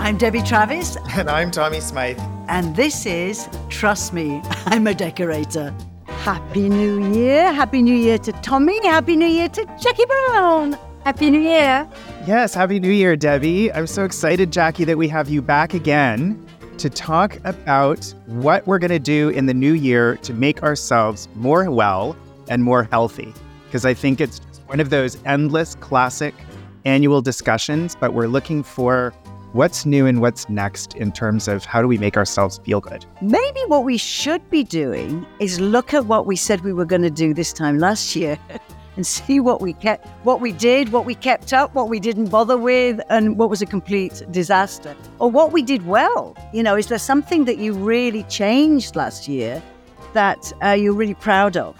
I'm Debbie Travis. And I'm Tommy Smythe. And this is Trust Me, I'm a Decorator. Happy New Year. Happy New Year to Tommy. Happy New Year to Jackie Brown. Happy New Year. Yes, Happy New Year, Debbie. I'm so excited, Jackie, that we have you back again to talk about what we're going to do in the new year to make ourselves more well and more healthy. Because I think it's just one of those endless classic annual discussions, but we're looking for what's new and what's next in terms of how do we make ourselves feel good. Maybe what we should be doing is look at what we said we were going to do this time last year and see what we did, what we kept up, what we didn't bother with, and what was a complete disaster, or what we did well. You know, is there something that you really changed last year that you're really proud of?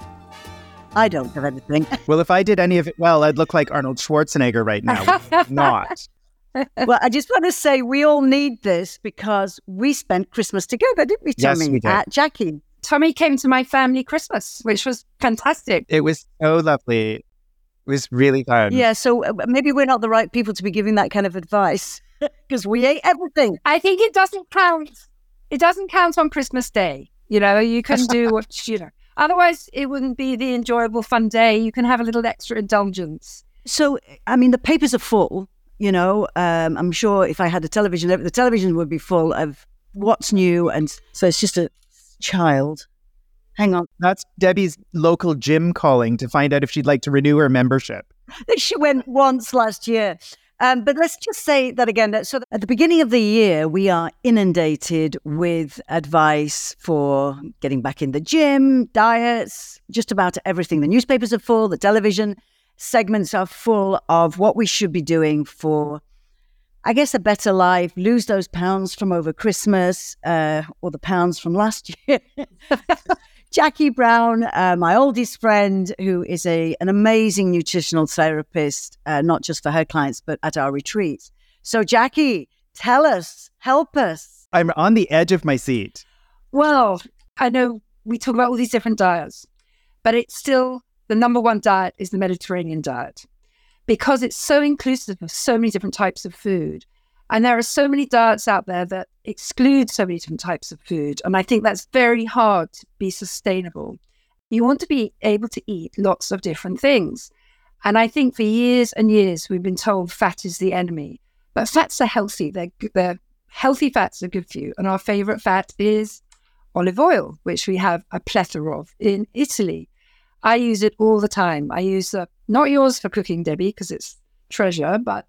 I don't have anything. Well, if I did any of it well, I'd look like Arnold Schwarzenegger right now. Not. Well, I just want to say we all need this because we spent Christmas together, didn't we, Tommy? Yes, we did. Jackie. Tommy came to my family Christmas, which was fantastic. It was so lovely. It was really fun. Yeah, so maybe we're not the right people to be giving that kind of advice because we ate everything. I think it doesn't count. It doesn't count on Christmas Day. You know, you can do what, you know. Otherwise, it wouldn't be the enjoyable, fun day. You can have a little extra indulgence. So, I mean, the papers are full. You know, I'm sure if I had a television, the television would be full of what's new. And so it's just a child. Hang on. That's Debbie's local gym calling to find out if she'd like to renew her membership. She went once last year. But let's just say that again. So at the beginning of the year, we are inundated with advice for getting back in the gym, diets, just about everything. The newspapers are full, the television segments are full of what we should be doing for, I guess, a better life, lose those pounds from over Christmas or the pounds from last year. Jackie Brown, my oldest friend, who is an amazing nutritional therapist, not just for her clients, but at our retreats. So, Jackie, tell us, help us. I'm on the edge of my seat. Well, I know we talk about all these different diets, but it's still the number one diet is the Mediterranean diet because it's so inclusive of so many different types of food. And there are so many diets out there that exclude so many different types of food. And I think that's very hard to be sustainable. You want to be able to eat lots of different things. And I think for years and years, we've been told fat is the enemy. But fats are healthy. They're healthy fats are good for you. And our favorite fat is olive oil, which we have a plethora of in Italy. I use it all the time. I use not yours for cooking, Debbie, because it's treasure, but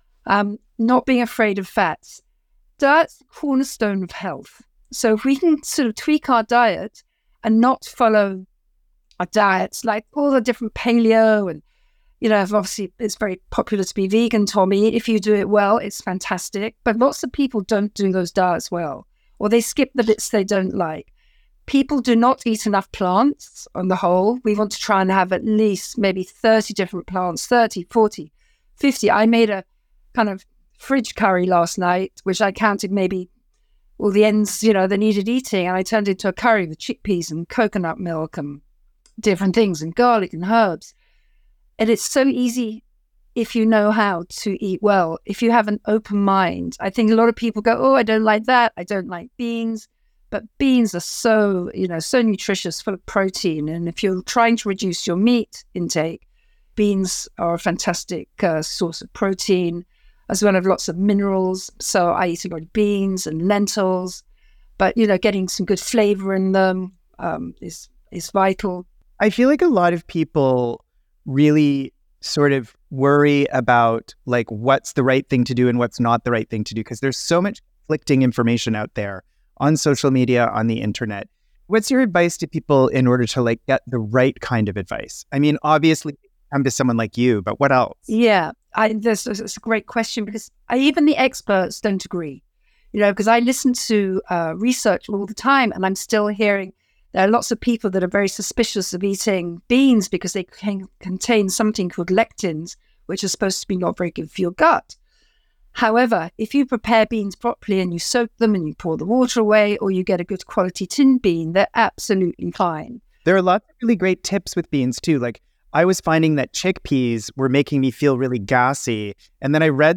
not being afraid of fats. Diet's the cornerstone of health. So if we can sort of tweak our diet and not follow our diets, like all the different paleo and, you know, obviously it's very popular to be vegan, Tommy. If you do it well, it's fantastic. But lots of people don't do those diets well, or they skip the bits they don't like. People do not eat enough plants on the whole. We want to try and have at least maybe 30 different plants, 30, 40, 50. I made a kind of fridge curry last night, which I counted maybe all the ends, you know, that needed eating. And I turned it into a curry with chickpeas and coconut milk and different things and garlic and herbs. And it's so easy if you know how to eat well, if you have an open mind. I think a lot of people go, oh, I don't like that. I don't like beans. But beans are so, you know, so nutritious, full of protein. And if you're trying to reduce your meat intake, beans are a fantastic source of protein, as well as lots of minerals. So I eat a lot of beans and lentils. But, you know, getting some good flavor in them is vital. I feel like a lot of people really sort of worry about like what's the right thing to do and what's not the right thing to do, because there's so much conflicting information out there on social media, on the internet. What's your advice to people in order to like get the right kind of advice? I mean, obviously come to someone like you, but what else? Yeah, that's a great question because even the experts don't agree, you know, because I listen to research all the time and I'm still hearing there are lots of people that are very suspicious of eating beans because they can contain something called lectins, which are supposed to be not very good for your gut. However, if you prepare beans properly and you soak them and you pour the water away, or you get a good quality tinned bean, they're absolutely fine. There are lots of really great tips with beans too. Like I was finding that chickpeas were making me feel really gassy. And then I read somewhere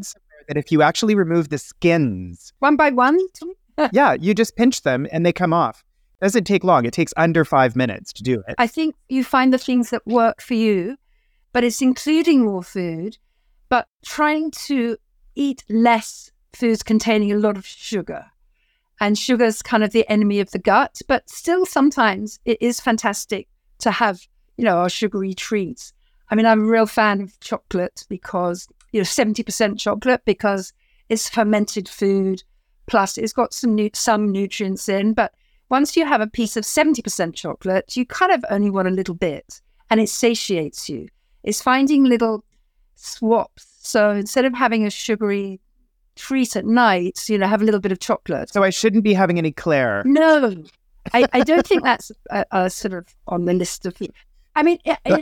that if you actually remove the skins, one by one. yeah, you just pinch them and they come off. Doesn't take long. It takes under 5 minutes to do it. I think you find the things that work for you, but it's including more food, but trying to eat less foods containing a lot of sugar. And sugar is kind of the enemy of the gut, but still sometimes it is fantastic to have, our sugary treats. I mean, I'm a real fan of chocolate because, 70% chocolate because it's fermented food, plus it's got some nutrients in. But once you have a piece of 70% chocolate, you kind of only want a little bit and it satiates you. It's finding little swaps. So instead of having a sugary treat at night, have a little bit of chocolate. So I shouldn't be having an eclair. No, I don't think that's a sort of on the list of. I mean,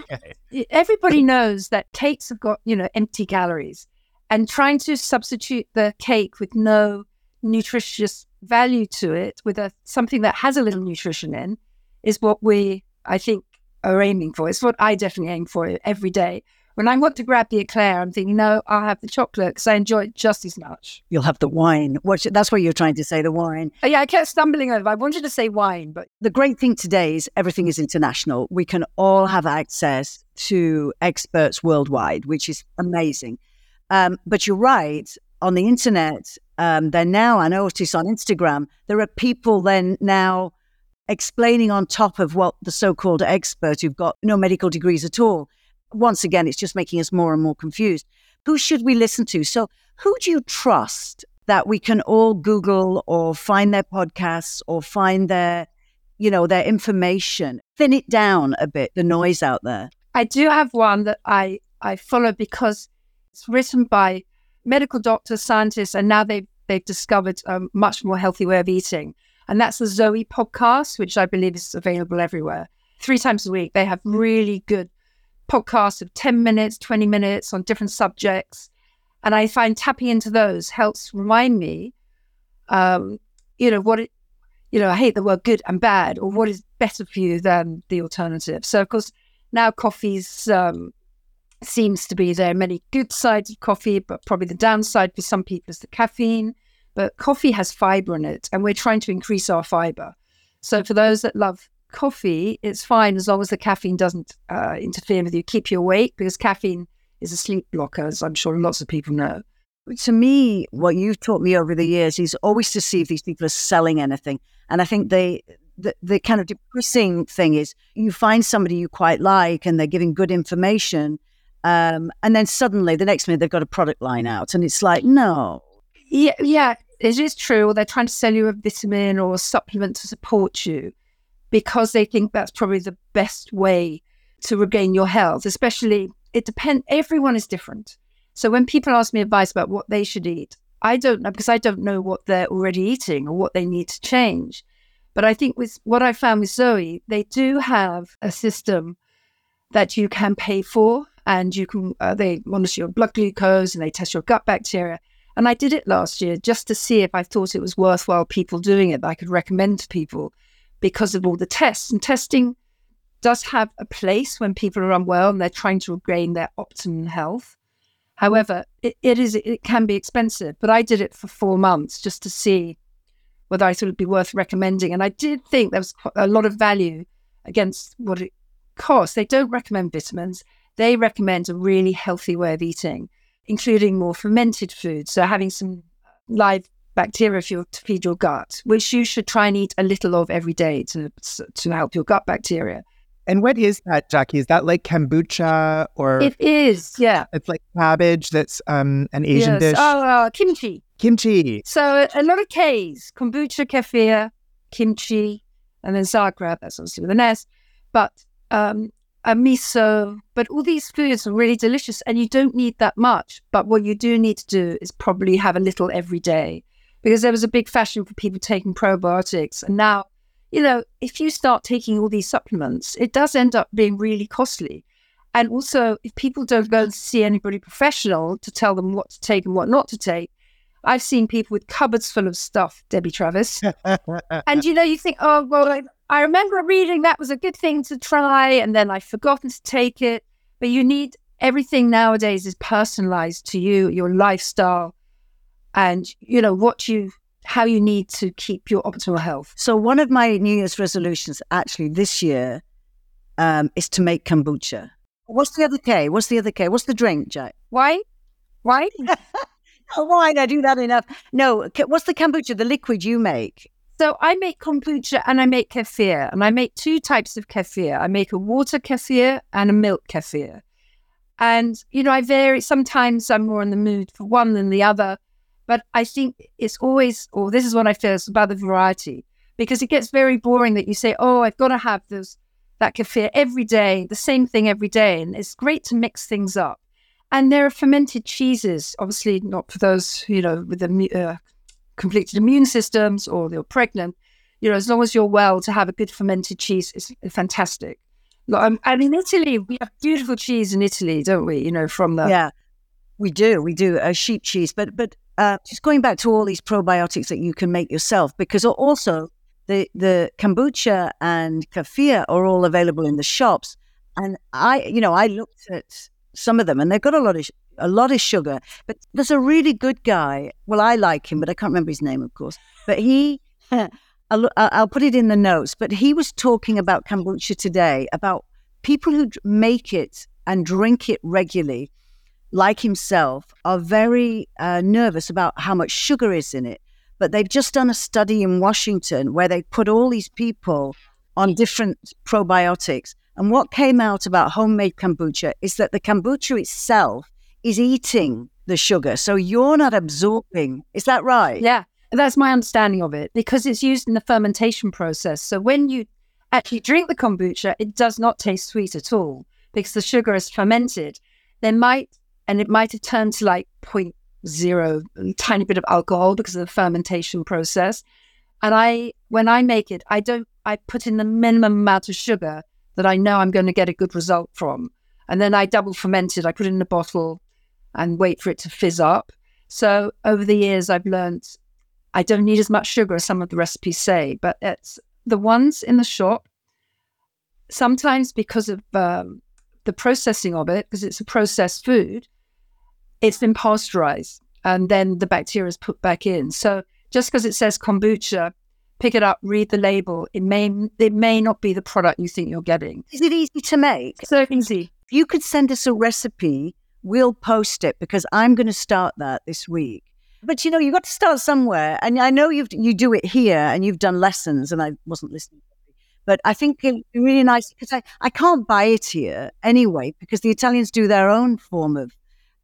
everybody knows that cakes have got empty calories, and trying to substitute the cake with no nutritious value to it with something that has a little nutrition in is what I think, are aiming for. It's what I definitely aim for every day. When I want to grab the eclair, I'm thinking, no, I'll have the chocolate because I enjoy it just as much. You'll have the wine. That's what you're trying to say, the wine. Yeah, I kept stumbling over. I wanted to say wine, but... The great thing today is everything is international. We can all have access to experts worldwide, which is amazing. But you're right, on the internet, then now, I notice on Instagram, there are people then now explaining on top of what the so-called experts who've got no medical degrees at all. Once again, it's just making us more and more confused. Who should we listen to? So who do you trust that we can all Google or find their podcasts or find their information? Thin it down a bit, the noise out there. I do have one that I follow because it's written by medical doctors, scientists, and now they've discovered a much more healthy way of eating. And that's the Zoe podcast, which I believe is available everywhere. 3 times a week, they have really good podcasts of 10 minutes, 20 minutes on different subjects. And I find tapping into those helps remind me, I hate the word good and bad, or what is better for you than the alternative. So, of course, now coffee's seems to be there are many good sides of coffee, but probably the downside for some people is the caffeine. But coffee has fiber in it, and we're trying to increase our fiber. So for those that love coffee, it's fine as long as the caffeine doesn't interfere with you, keep you awake, because caffeine is a sleep blocker, as I'm sure lots of people know. To me, what you've taught me over the years is always to see if these people are selling anything. And I think the kind of depressing thing is you find somebody you quite like and they're giving good information, and then suddenly the next minute they've got a product line out and it's like, no. Yeah, it is true. Or they're trying to sell you a vitamin or a supplement to support you because they think that's probably the best way to regain your health. Especially, it depends. Everyone is different. So when people ask me advice about what they should eat, I don't know, because I don't know what they're already eating or what they need to change. But I think with what I found with Zoe, they do have a system that you can pay for, and you can they monitor your blood glucose and they test your gut bacteria. And I did it last year just to see if I thought it was worthwhile people doing it, that I could recommend to people because of all the tests. And testing does have a place when people are unwell and they're trying to regain their optimum health. However, it can be expensive, but I did it for 4 months just to see whether I thought it'd be worth recommending. And I did think there was a lot of value against what it costs. They don't recommend vitamins. They recommend a really healthy way of eating, including more fermented foods. So having some live bacteria to feed your gut, which you should try and eat a little of every day to help your gut bacteria. And what is that, Jackie? Is that like kombucha or? It is, yeah. It's like cabbage that's an Asian dish. Oh, kimchi. Kimchi. So a lot of Ks, kombucha, kefir, kimchi, and then sauerkraut, that's obviously with an S, but a miso. But all these foods are really delicious and you don't need that much. But what you do need to do is probably have a little every day, because there was a big fashion for people taking probiotics. And now, if you start taking all these supplements, it does end up being really costly. And also, if people don't go and see anybody professional to tell them what to take and what not to take, I've seen people with cupboards full of stuff, Debbie Travis. And, you think, oh, well, I remember reading that was a good thing to try, and then I've forgotten to take it. But you need, everything nowadays is personalized to you, your lifestyle, and how you need to keep your optimal health. So one of my New Year's resolutions actually this year is to make kombucha. What's the other K? What's the drink, Jack? Why? Oh, why did I do that enough? No, what's the kombucha, the liquid you make? So I make kombucha and I make kefir, and I make two types of kefir. I make a water kefir and a milk kefir. And, I vary. Sometimes I'm more in the mood for one than the other. But I think it's always, or this is what I feel, it's about the variety. Because it gets very boring that you say, oh, I've got to have that kefir every day, the same thing every day. And it's great to mix things up. And there are fermented cheeses, obviously not for those, with the completed immune systems or they're pregnant. As long as you're well, to have a good fermented cheese is fantastic. And in Italy, we have beautiful cheese in Italy, don't we? From the... Yeah, we do a sheep cheese. But just going back to all these probiotics that you can make yourself, because also the kombucha and kefir are all available in the shops. And I looked at some of them, and they've got a lot of sugar. But there's a really good guy. Well, I like him, but I can't remember his name, of course. But he, I'll put it in the notes. But he was talking about kombucha today, about people who make it and drink it regularly, like himself, are very nervous about how much sugar is in it. But they've just done a study in Washington where they put all these people on different probiotics. And what came out about homemade kombucha is that the kombucha itself is eating the sugar. So you're not absorbing. Is that right? Yeah, that's my understanding of it, because it's used in the fermentation process. So when you actually drink the kombucha, it does not taste sweet at all because the sugar is fermented. It might have turned to like 0.0, a tiny bit of alcohol because of the fermentation process. And when I make it, I put in the minimum amount of sugar that I know I'm going to get a good result from. And then I double ferment it. I put it in a bottle and wait for it to fizz up. So over the years, I've learned I don't need as much sugar as some of the recipes say, but it's the ones in the shop, sometimes because of the processing of it, because it's a processed food, it's been pasteurized and then the bacteria is put back in. So just because it says kombucha, pick it up, read the label. It may not be the product you think you're getting. Is it easy to make? So easy. If you could send us a recipe, we'll post it, because I'm going to start that this week. But you've got to start somewhere. And I know you do it here and you've done lessons, and I wasn't listening. But I think it'd be really nice, because I can't buy it here anyway, because the Italians do their own form of,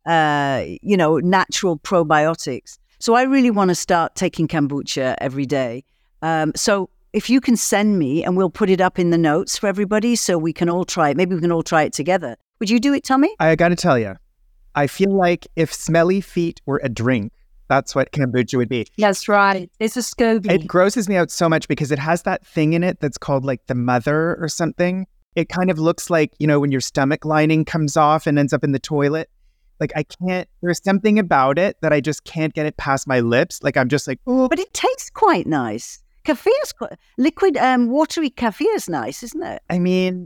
natural probiotics. So I really want to start taking kombucha every day. So if you can send me, and we'll put it up in the notes for everybody so we can all try it. Maybe we can all try it together. Would you do it, Tommy? I got to tell you, I feel like if smelly feet were a drink, that's what kombucha would be. That's right. It's a SCOBY. It grosses me out so much because it has that thing in it that's called like the mother or something. It kind of looks like, when your stomach lining comes off and ends up in the toilet. Like there's something about it that I just can't get it past my lips. Like I'm just like, oh. But it tastes quite nice. Kefir's quite, liquid, watery kefir is nice, isn't it? I mean,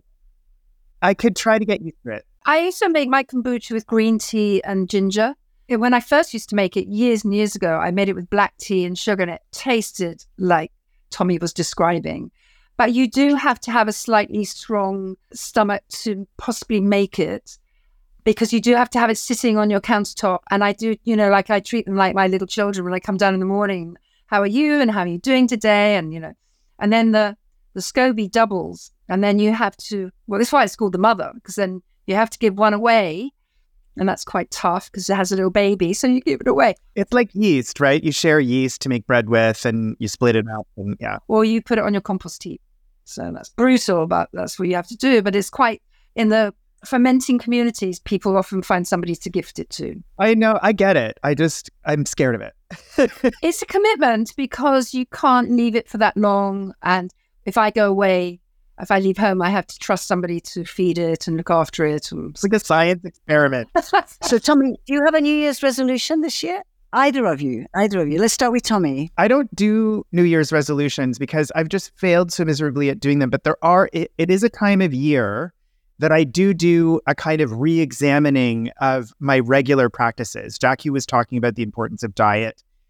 I could try to get used to it. I used to make my kombucha with green tea and ginger. When I first used to make it years and years ago, I made it with black tea and sugar, and it tasted like Tommy was describing. But you do have to have a slightly strong stomach to possibly make it, because you do have to have it sitting on your countertop. And I do, I treat them like my little children when I come down in the morning. How are you? And how are you doing today? And, and then the SCOBY doubles. And then you have to, this is why it's called the mother, because then you have to give one away. And that's quite tough because it has a little baby. So you give it away. It's like yeast, right? You share yeast to make bread with, and you split it up. And yeah. Or you put it on your compost heap. So that's brutal, but that's what you have to do. But it's quite, in the fermenting communities, people often find somebody to gift it to. I know, I get it. I'm scared of it. It's a commitment because you can't leave it for that long. And if I go away, if I leave home, I have to trust somebody to feed it and look after it. It's like a science experiment. So Tommy, do you have a New Year's resolution this year? Either of you. Let's start with Tommy. I don't do New Year's resolutions because I've just failed so miserably at doing them. But it is a time of year that I do a kind of re-examining of my regular practices. Jackie was talking about the importance of diet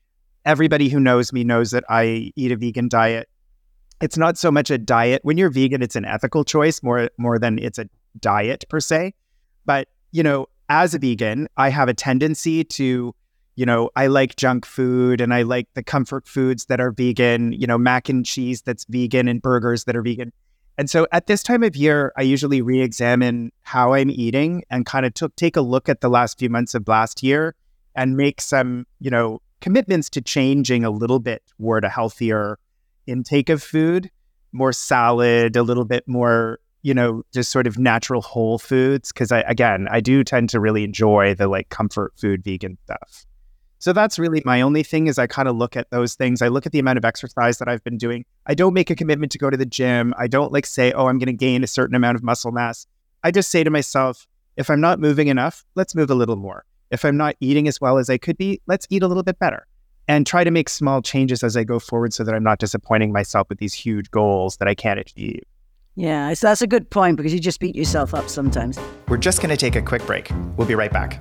Everybody who knows me knows that I eat a vegan diet. It's not so much a diet. When you're vegan, it's an ethical choice more than it's a diet per se. But, as a vegan, I have a tendency to, I like junk food and I like the comfort foods that are vegan, mac and cheese that's vegan and burgers that are vegan. And so at this time of year, I usually re-examine how I'm eating and kind of take a look at the last few months of last year and make some, commitments to changing a little bit toward a healthier intake of food, more salad, a little bit more, just sort of natural whole foods. Because I do tend to really enjoy the like comfort food vegan stuff. So that's really my only thing is I kind of look at those things. I look at the amount of exercise that I've been doing. I don't make a commitment to go to the gym. I don't like say, oh, I'm going to gain a certain amount of muscle mass. I just say to myself, if I'm not moving enough, let's move a little more. If I'm not eating as well as I could be, let's eat a little bit better and try to make small changes as I go forward so that I'm not disappointing myself with these huge goals that I can't achieve. Yeah, so that's a good point because you just beat yourself up sometimes. We're just going to take a quick break. We'll be right back.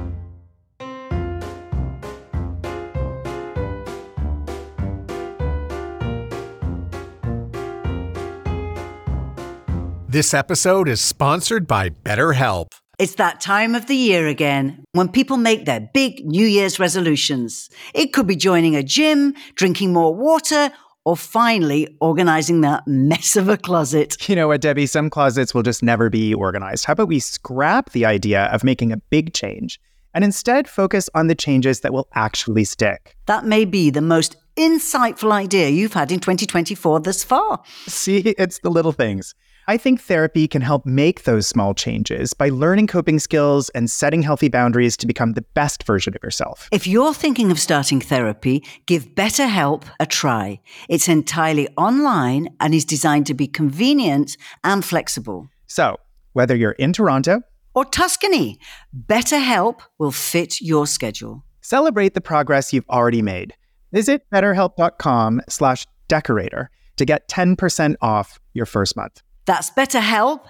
This episode is sponsored by BetterHelp. It's that time of the year again when people make their big New Year's resolutions. It could be joining a gym, drinking more water, or finally organizing that mess of a closet. You know what, Debbie? Some closets will just never be organized. How about we scrap the idea of making a big change and instead focus on the changes that will actually stick? That may be the most insightful idea you've had in 2024 thus far. See, it's the little things. I think therapy can help make those small changes by learning coping skills and setting healthy boundaries to become the best version of yourself. If you're thinking of starting therapy, give BetterHelp a try. It's entirely online and is designed to be convenient and flexible. So, whether you're in Toronto or Tuscany, BetterHelp will fit your schedule. Celebrate the progress you've already made. Visit betterhelp.com/decorator to get 10% off your first month. That's BetterHelp,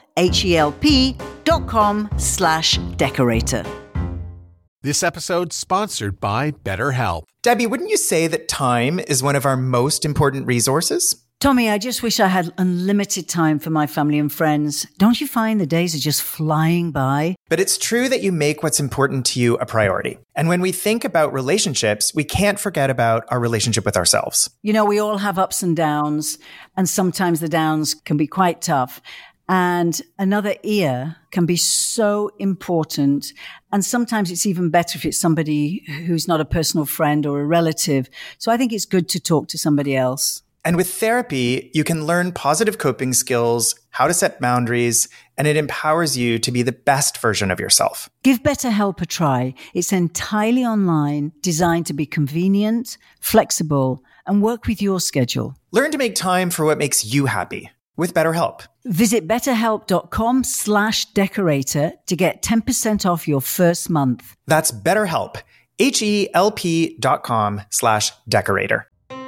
HELP.com/decorator. This episode sponsored by BetterHelp. Debbie, wouldn't you say that time is one of our most important resources? Tommy, I just wish I had unlimited time for my family and friends. Don't you find the days are just flying by? But it's true that you make what's important to you a priority. And when we think about relationships, we can't forget about our relationship with ourselves. You know, we all have ups and downs, and sometimes the downs can be quite tough. And another ear can be so important. And sometimes it's even better if it's somebody who's not a personal friend or a relative. So I think it's good to talk to somebody else. And with therapy, you can learn positive coping skills, how to set boundaries, and it empowers you to be the best version of yourself. Give BetterHelp a try. It's entirely online, designed to be convenient, flexible, and work with your schedule. Learn to make time for what makes you happy with BetterHelp. Visit betterhelp.com/decorator to get 10% off your first month. That's BetterHelp, HELP.com/decorator.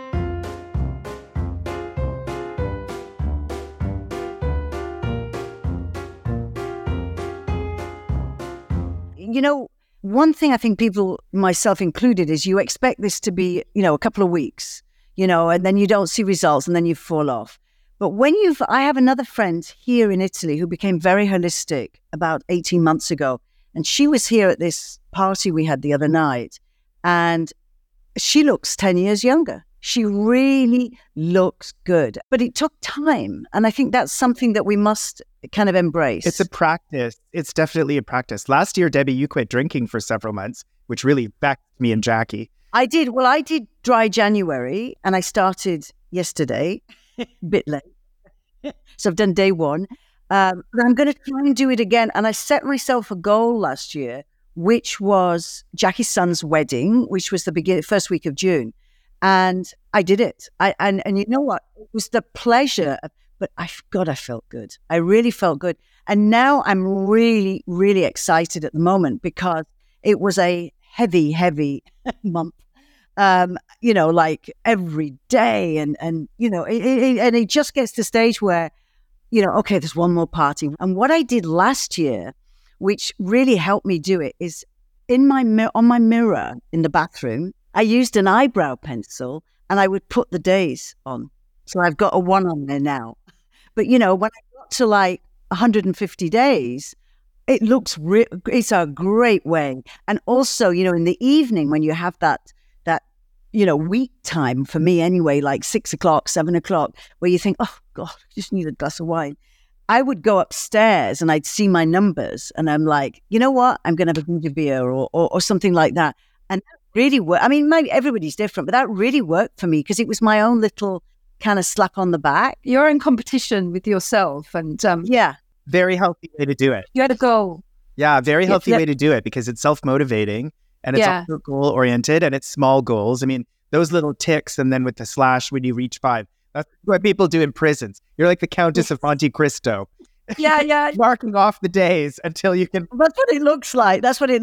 You know, one thing I think people, myself included, is you expect this to be, a couple of weeks, and then you don't see results and then you fall off. But I have another friend here in Italy who became very holistic about 18 months ago. And she was here at this party we had the other night. And she looks 10 years younger. She really looks good. But it took time. And I think that's something that we must kind of embrace. It's a practice. It's definitely a practice. Last year, Debbie, you quit drinking for several months, which really backed me and Jackie. I did. Well, I did dry January and I started yesterday, a bit late. So I've done day one. But I'm going to try and do it again. And I set myself a goal last year, which was Jackie's son's wedding, which was the first week of June. And I did it. And you know what? It was the pleasure. But I felt good. I really felt good. And now I'm really, really excited at the moment because it was a heavy, heavy month. Like every day. And it just gets to the stage where, okay, there's one more party. And what I did last year, which really helped me do it, is on my mirror in the bathroom, I used an eyebrow pencil and I would put the days on. So I've got a 1 on there now. But, when I got to like 150 days, it looks, it's a great way. And also, in the evening when you have that, week time for me anyway, like 6 o'clock, 7 o'clock, where you think, oh God, I just need a glass of wine. I would go upstairs and I'd see my numbers and I'm like, you know what? I'm going to have a good beer or something like that. And that really worked. I mean, maybe everybody's different, but that really worked for me because it was my own little kind of slap on the back. You're in competition with yourself and yeah. Very healthy way to do it. You had a goal. Yeah, very healthy way to do it because it's self-motivating and it's also goal-oriented and it's small goals. I mean, those little ticks and then with the slash when you reach 5, that's what people do in prisons. You're like the Countess of Monte Cristo. Yeah. Marking off the days until you can... That's what it looks like.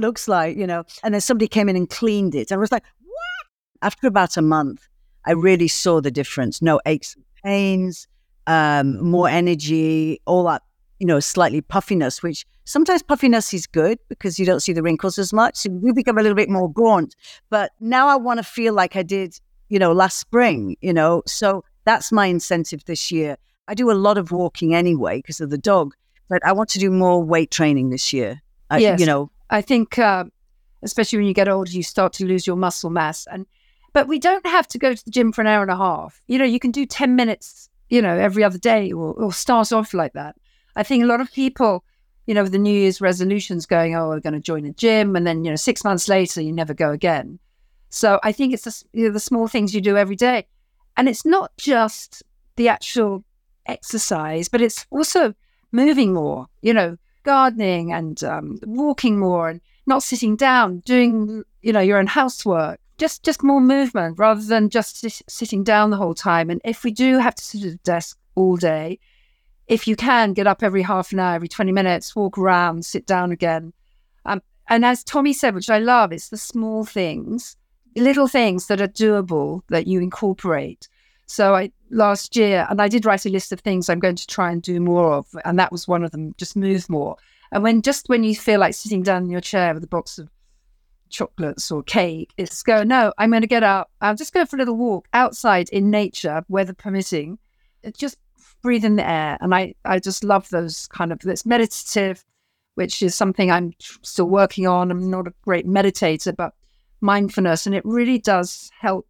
And then somebody came in and cleaned it. And I was like, what? After about a month, I really saw the difference. No aches and pains, more energy, all that, slightly puffiness, which sometimes puffiness is good because you don't see the wrinkles as much. So you become a little bit more gaunt. But now I want to feel like I did, last spring, So that's my incentive this year. I do a lot of walking anyway because of the dog, but I want to do more weight training this year. Yes. I think, especially when you get older, you start to lose your muscle mass. But we don't have to go to the gym for an hour and a half. You can do 10 minutes, every other day or start off like that. I think a lot of people, with the New Year's resolutions going, oh, we're going to join a gym. And then, 6 months later, you never go again. So I think it's the small things you do every day. And it's not just the actual exercise, but it's also moving more, gardening and walking more and not sitting down, doing, your own housework, just more movement rather than just sitting down the whole time. And if we do have to sit at a desk all day, if you can get up every half an hour, every 20 minutes, walk around, sit down again. And as Tommy said, which I love, it's the small things, little things that are doable that you incorporate. So last year, and I did write a list of things I'm going to try and do more of, and that was one of them, just move more. And when you feel like sitting down in your chair with a box of chocolates or cake, it's no, I'm going to get up, I'll just go for a little walk outside in nature, weather permitting, just breathe in the air. And I just love those it's meditative, which is something I'm still working on. I'm not a great meditator, but mindfulness, and it really does help,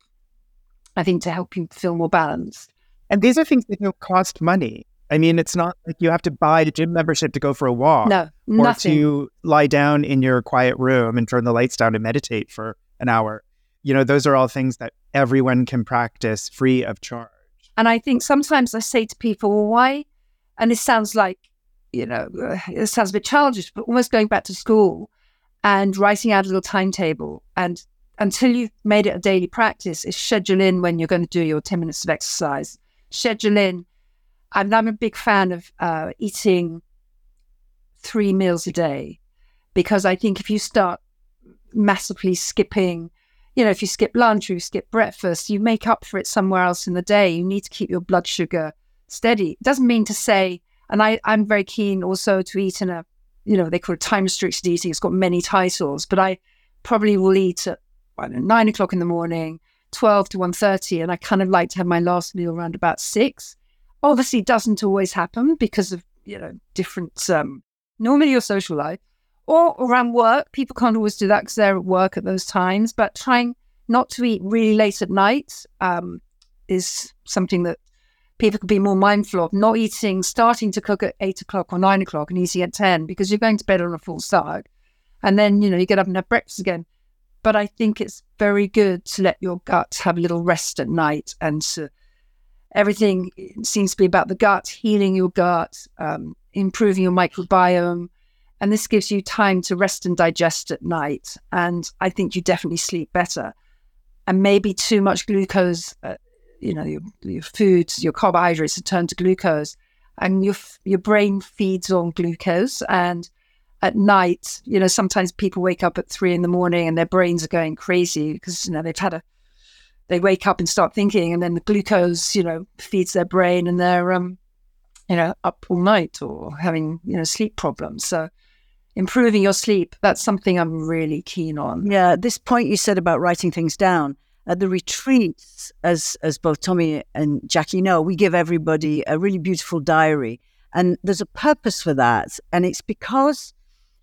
I think, to help you feel more balanced. And these are things that don't cost money. I mean, it's not like you have to buy a gym membership to go for a walk. No, nothing. Or to lie down in your quiet room and turn the lights down and meditate for an hour. Those are all things that everyone can practice free of charge. And I think sometimes I say to people, well, why? And it sounds like, it sounds a bit childish, but almost going back to school and writing out a little timetable. And until you've made it a daily practice, is schedule in when you're going to do your 10 minutes of exercise. Schedule in. I'm a big fan of eating 3 meals a day, because I think if you start massively skipping, if you skip lunch or you skip breakfast, you make up for it somewhere else in the day. You need to keep your blood sugar steady. It doesn't mean to say, and I'm very keen also to eat in a, they call it time restricted eating. It's got many titles, but I probably will eat at 9 o'clock in the morning, 12 to 1:30, and I kind of like to have my last meal around about 6. Obviously, it doesn't always happen because of, different, normally your social life or around work. People can't always do that because they're at work at those times, but trying not to eat really late at night is something that people could be more mindful of. Not eating, starting to cook at 8 o'clock or 9 o'clock and eating at 10 because you're going to bed on a full stomach. And then, you get up and have breakfast again. But I think it's very good to let your gut have a little rest at night, and everything seems to be about the gut, healing your gut, improving your microbiome. And this gives you time to rest and digest at night. And I think you definitely sleep better. And maybe too much glucose, your foods, your carbohydrates are turned to glucose, and your brain feeds on glucose. And at night, sometimes people wake up at 3 a.m. and their brains are going crazy because, they wake up and start thinking, and then the glucose, feeds their brain, and they're, up all night or having, sleep problems. So improving your sleep, that's something I'm really keen on. Yeah, this point you said about writing things down. At the retreats, as both Tommy and Jackie know, we give everybody a really beautiful diary. And there's a purpose for that. And it's because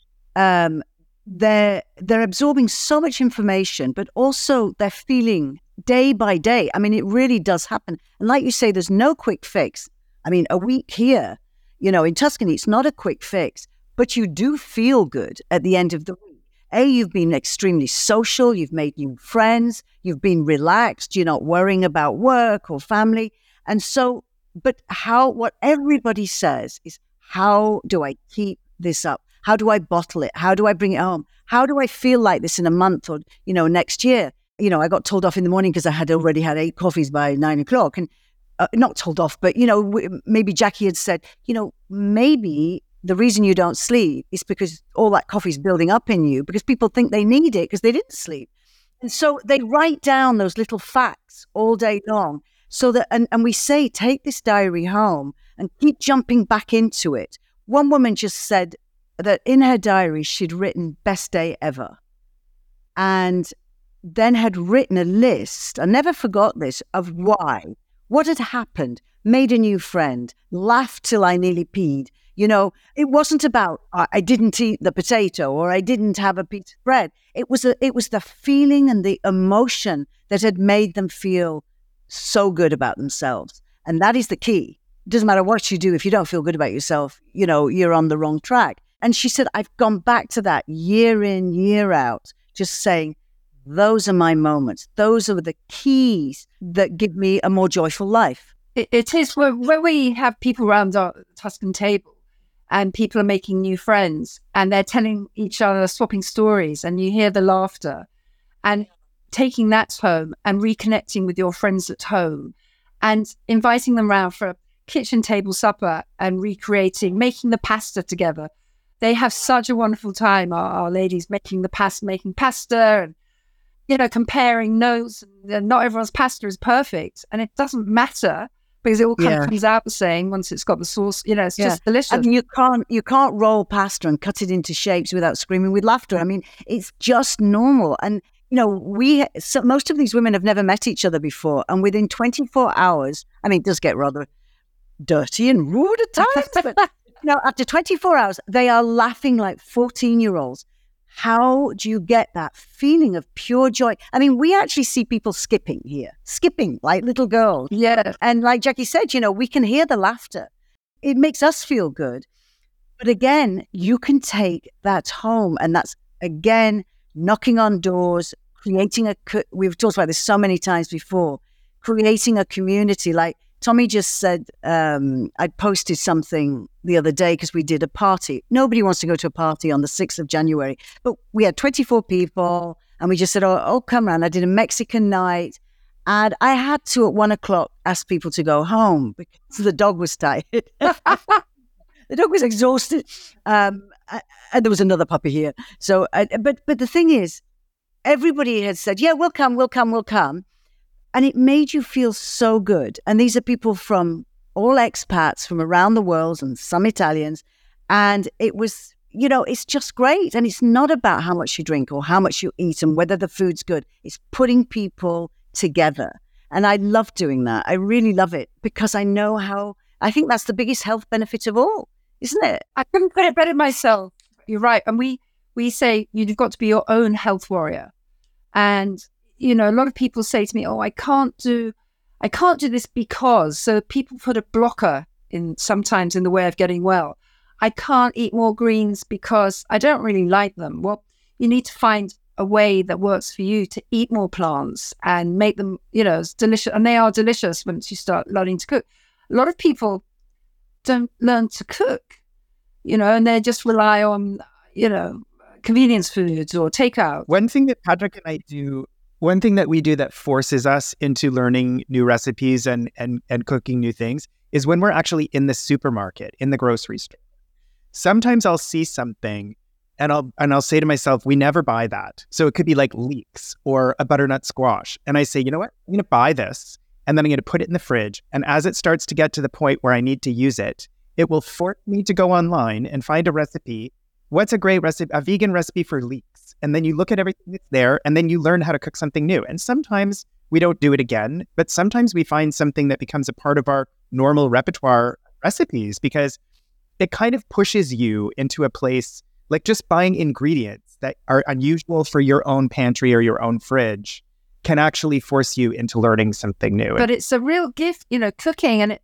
they're absorbing so much information, but also they're feeling day by day. I mean, it really does happen. And like you say, there's no quick fix. I mean, a week here, in Tuscany, it's not a quick fix, but you do feel good at the end of the week. You've been extremely social, you've made new friends, you've been relaxed, you're not worrying about work or family. And so, but what everybody says is, how do I keep this up? How do I bottle it? How do I bring it home? How do I feel like this in a month or, next year? I got told off in the morning because I had already had 8 coffees by 9 o'clock. And not told off, but, maybe Jackie had said, maybe the reason you don't sleep is because all that coffee is building up in you because people think they need it because they didn't sleep. And so they write down those little facts all day long so that, and we say, take this diary home and keep jumping back into it. One woman just said that in her diary, she'd written best day ever. And then had written a list, I never forgot this, of why. What had happened, made a new friend, laughed till I nearly peed. It wasn't about, I didn't eat the potato or I didn't have a piece of bread. It was the feeling and the emotion that had made them feel so good about themselves. And that is the key. It doesn't matter what you do. If you don't feel good about yourself, you're on the wrong track. And she said, I've gone back to that year in, year out, just saying, those are my moments. Those are the keys that give me a more joyful life. It is when we have people around our Tuscan table and people are making new friends and they're telling each other, swapping stories, and you hear the laughter and taking that home and reconnecting with your friends at home and inviting them round for a kitchen table supper and recreating, making the pasta together. They have such a wonderful time, our ladies, making pasta and, comparing notes. And not everyone's pasta is perfect and it doesn't matter because it all kind of comes out the same once it's got the sauce. It's just delicious. I mean, you can't roll pasta and cut it into shapes without screaming with laughter. I mean, it's just normal. And, most of these women have never met each other before. And within 24 hours, I mean, it does get rather dirty and rude at times, but, after 24 hours, they are laughing like 14-year-olds. How do you get that feeling of pure joy? I mean, we actually see people skipping like little girls. Yeah. And like Jackie said, we can hear the laughter. It makes us feel good. But again, you can take that home. And that's, again, knocking on doors, creating we've talked about this so many times before, creating a community. Like Tommy just said, I posted something the other day because we did a party. Nobody wants to go to a party on the 6th of January, but we had 24 people and we just said, oh, come around. I did a Mexican night and I had to at 1 o'clock ask people to go home because the dog was tired. The dog was exhausted. And there was another puppy here. So, but the thing is, everybody had said, yeah, we'll come. And it made you feel so good. And these are people from all expats from around the world and some Italians. And it was, it's just great. And it's not about how much you drink or how much you eat and whether the food's good. It's putting people together. And I love doing that. I really love it because I think that's the biggest health benefit of all, isn't it? I couldn't put it better myself. You're right. And we say you've got to be your own health warrior. And a lot of people say to me, oh, I can't do this because, so people put a blocker sometimes in the way of getting well. I can't eat more greens because I don't really like them. Well, you need to find a way that works for you to eat more plants and make them, delicious. And they are delicious once you start learning to cook. A lot of people don't learn to cook, and they just rely on, convenience foods or takeout. One thing that Patrick and I do, one thing that we do that forces us into learning new recipes and cooking new things is when we're actually in the supermarket, in the grocery store. Sometimes I'll see something and I'll say to myself, we never buy that. So it could be like leeks or a butternut squash. And I say, you know what? I'm going to buy this and then I'm going to put it in the fridge. And as it starts to get to the point where I need to use it, it will force me to go online and find a recipe what's a great recipe, a vegan recipe for leeks? And then you look at everything that's there, and then you learn how to cook something new. And sometimes we don't do it again, but sometimes we find something that becomes a part of our normal repertoire recipes, because it kind of pushes you into a place like just buying ingredients that are unusual for your own pantry or your own fridge can actually force you into learning something new. But it's a real gift, cooking. And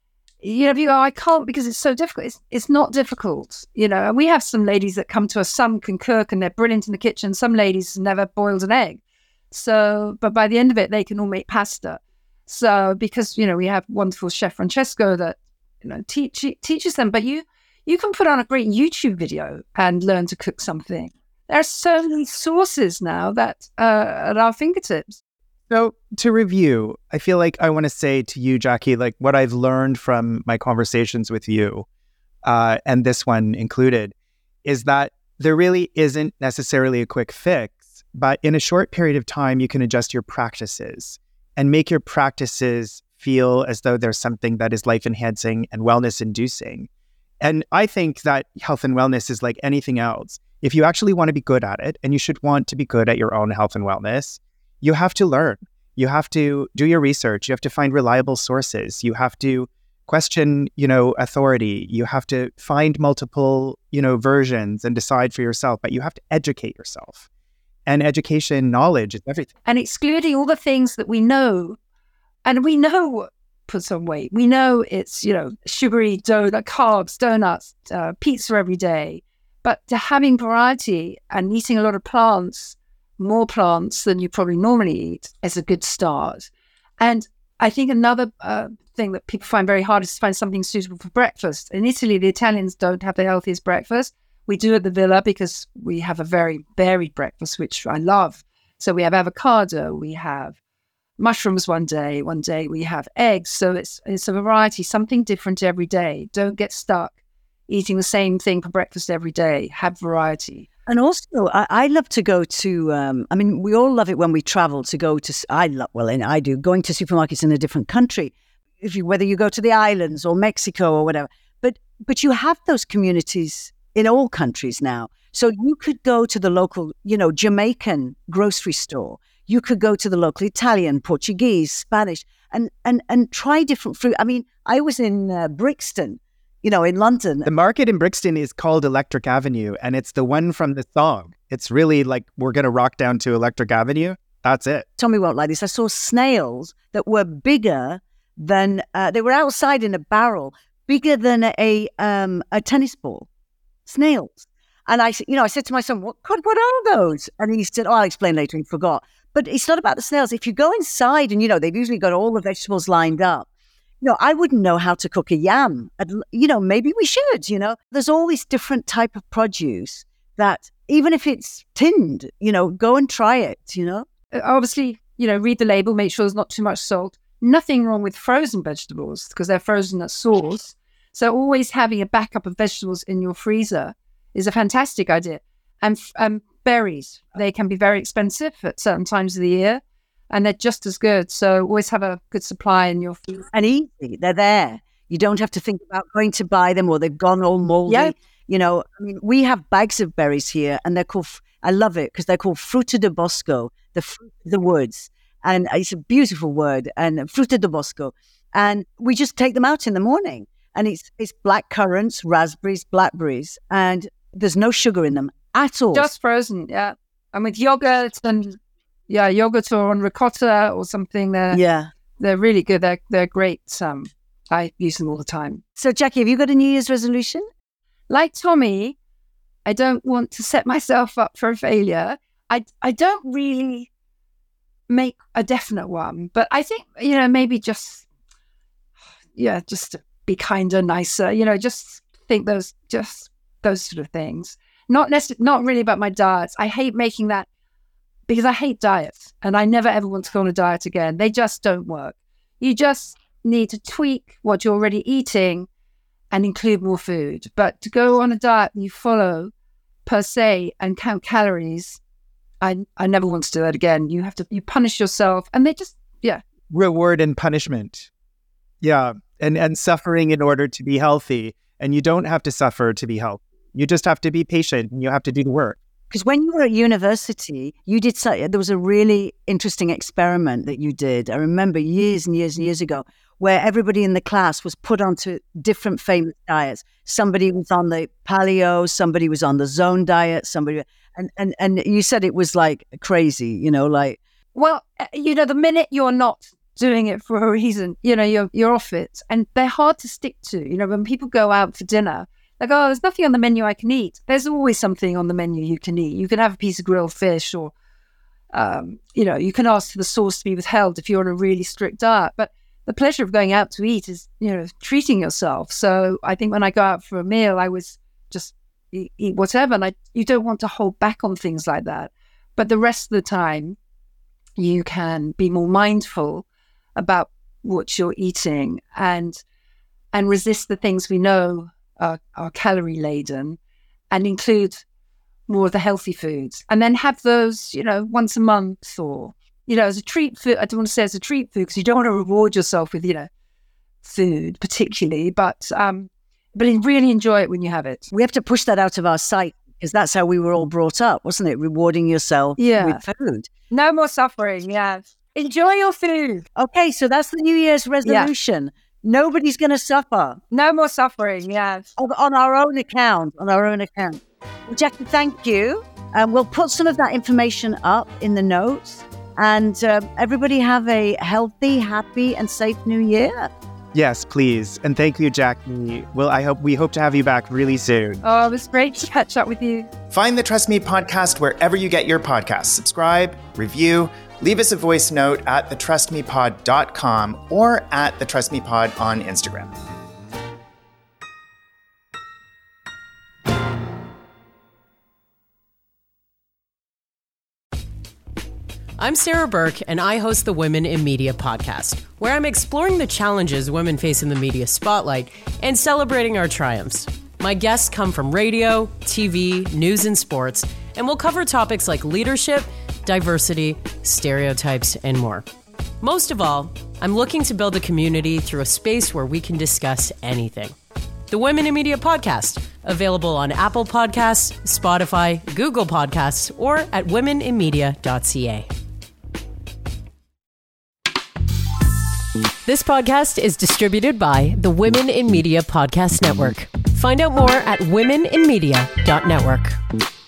if you go, I can't because it's so difficult. It's not difficult, And we have some ladies that come to us. Some can cook and they're brilliant in the kitchen. Some ladies never boiled an egg. So, but by the end of it, they can all make pasta. So, because, we have wonderful chef Francesco that, teaches them. But you can put on a great YouTube video and learn to cook something. There are so many sources now that at our fingertips. So to review, I feel like I want to say to you, Jackie, like what I've learned from my conversations with you, and this one included, is that there really isn't necessarily a quick fix, but in a short period of time, you can adjust your practices and make your practices feel as though there's something that is life-enhancing and wellness-inducing. And I think that health and wellness is like anything else. If you actually want to be good at it, and you should want to be good at your own health and wellness, you have to learn. You have to do your research. You have to find reliable sources. You have to question, authority. You have to find multiple, versions and decide for yourself, but you have to educate yourself. And education, knowledge is everything. And excluding all the things that we know, and we know what puts on weight. We know it's, sugary carbs, donuts, pizza every day. But to having variety and eating a lot of plants, more plants than you probably normally eat, is a good start. And I think another thing that people find very hard is to find something suitable for breakfast. In Italy, the Italians don't have the healthiest breakfast. We do at the villa because we have a very varied breakfast, which I love. So we have avocado, we have mushrooms one day we have eggs. So it's a variety, something different every day. Don't get stuck eating the same thing for breakfast every day. Have variety. And also, I love to go to, we all love it when we travel to go to, I do, going to supermarkets in a different country, whether you go to the islands or Mexico or whatever. But you have those communities in all countries now. So you could go to the local, Jamaican grocery store. You could go to the local Italian, Portuguese, Spanish, and try different fruit. I was in Brixton, in London. The market in Brixton is called Electric Avenue, and it's the one from the song. It's really like, we're going to rock down to Electric Avenue. That's it. Tommy won't like this. I saw snails that were bigger than, they were outside in a barrel, bigger than a tennis ball. Snails. And I said to my son, what are those? And he said, I'll explain later, and forgot. But it's not about the snails. If you go inside and, they've usually got all the vegetables lined up, I wouldn't know how to cook a yam. Maybe we should, There's all this different type of produce that even if it's tinned, go and try it, Obviously, read the label, make sure there's not too much salt. Nothing wrong with frozen vegetables because they're frozen at source. So always having a backup of vegetables in your freezer is a fantastic idea. And berries, they can be very expensive at certain times of the year. And they're just as good. So always have a good supply in your food. And easy. They're there. You don't have to think about going to buy them or they've gone all moldy. Yeah. We have bags of berries here and they're called, I love it because they're called Fruta de Bosco, the fruit of the woods. And it's a beautiful word, and Fruta de Bosco. And we just take them out in the morning. And it's black currants, raspberries, blackberries, and there's no sugar in them at all. Just frozen, yeah. And with yogurt yogurt or on ricotta or something. They're really good. They're great. I use them all the time. So, Jackie, have you got a New Year's resolution? Like Tommy, I don't want to set myself up for a failure. I don't really make a definite one, but I think, maybe just to be kinder, nicer, just think those sort of things. Not really about my diets. I hate making that because I hate diets and I never ever want to go on a diet again. They just don't work. You just need to tweak what you're already eating and include more food. But to go on a diet that you follow per se and count calories, I never want to do that again. You punish yourself and they just, Reward and punishment. Yeah. And suffering in order to be healthy. And you don't have to suffer to be healthy. You just have to be patient and you have to do the work. Because when you were at university, there was a really interesting experiment that you did. I remember years and years and years ago, where everybody in the class was put onto different famous diets. Somebody was on the paleo, somebody was on the zone diet, and you said it was like crazy, like. Well, the minute you're not doing it for a reason, you're off it, and they're hard to stick to. When people go out for dinner, like, oh, there's nothing on the menu I can eat. There's always something on the menu you can eat. You can have a piece of grilled fish, or you can ask for the sauce to be withheld if you're on a really strict diet. But the pleasure of going out to eat is, treating yourself. So I think when I go out for a meal, I was just eat whatever. And you don't want to hold back on things like that. But the rest of the time, you can be more mindful about what you're eating and resist the things we know are calorie laden, and include more of the healthy foods, and then have those, once a month, or, as a treat food. I don't want to say as a treat food because you don't want to reward yourself with, food particularly, but really enjoy it when you have it. We have to push that out of our sight because that's how we were all brought up, wasn't it? Rewarding yourself with food. No more suffering. Yeah. Enjoy your food. Okay. So that's the New Year's resolution. Yeah. Nobody's going to suffer. No more suffering, yes. On our own account. Well, Jackie, thank you. We'll put some of that information up in the notes. And everybody have a healthy, happy, and safe New Year. Yes, please. And thank you, Jackie. Well, we hope to have you back really soon. Oh, it was great to catch up with you. Find the Trust Me podcast wherever you get your podcasts. Subscribe, review, leave us a voice note at thetrustmepod.com or at thetrustmepod on Instagram. I'm Sarah Burke, and I host the Women in Media podcast, where I'm exploring the challenges women face in the media spotlight and celebrating our triumphs. My guests come from radio, TV, news, and sports, and we'll cover topics like leadership, diversity, stereotypes, and more. Most of all, I'm looking to build a community through a space where we can discuss anything. The Women in Media podcast, available on Apple Podcasts, Spotify, Google Podcasts, or at womeninmedia.ca. This podcast is distributed by the Women in Media Podcast Network. Find out more at womeninmedia.network.